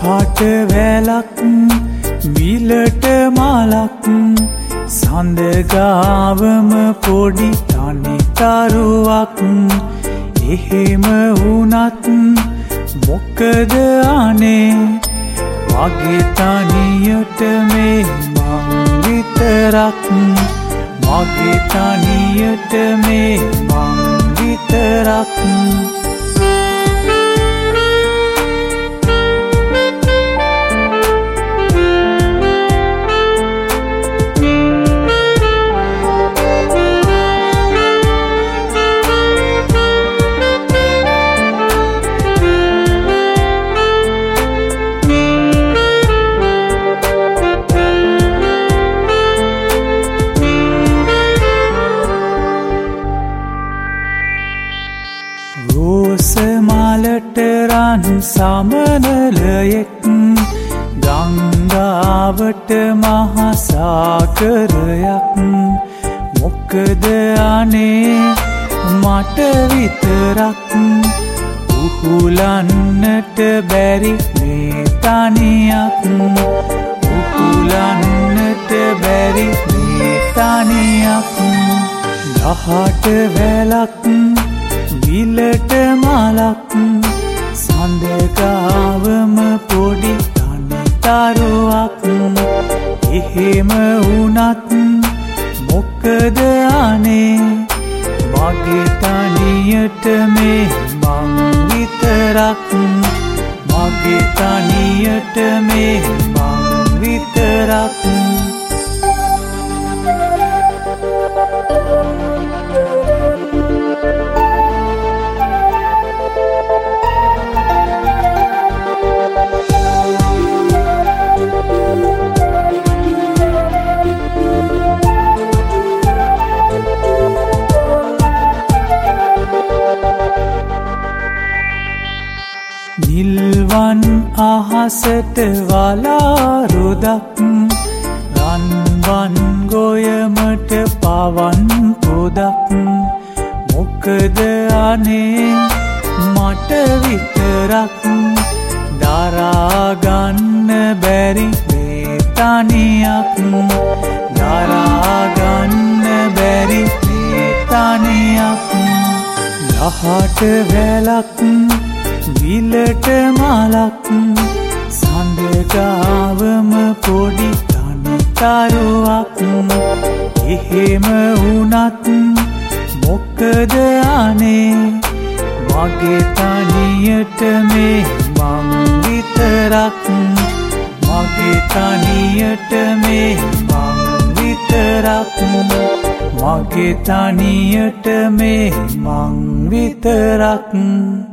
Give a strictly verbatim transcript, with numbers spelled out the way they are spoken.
දහට වැලක් විලට මලක් සඳගාවම පොඩි තනිතරුවක් එහෙම වුණත් මොකද අනේ මගේ තනියට මේ මං විතරක් මගේ තනියට මේ මං විතරක් රෝස මලට රන් සමනලයෙක් ගංගාවට මහා සාගරයක් මොකද අනේ මට විතරක් උහුලන්නට බැරි මේ තනියක් උහුලන්නට බැරි මේ තනියක් දහට වැලක් විලට මලක් සඳගාවම පොඩි තනිතරුවක් එහෙම වුණත් මොකද අනේ මගේ තනියට මේ මං විතරක් මගේ තනියට මේ මං විතරක් නිල්වන් අහසට වලාරුදක් රන්වන් ගොයමට පවන් පොදක් මොකද අනේ මට විතරක් දරාගන්න බැරි මේ තනියක් දරාගන්න බැරි මේ තනියක් දහට වැලක් විලට මලක් සඳගාවම පොඩි තනිතරුවක් එහෙම වුණත් මොකද අනේ මගේ තනියට මේ මං විතරක් මගේ තනියට මේ මං විතරක් මගේ තනියට මේ මං විතරක්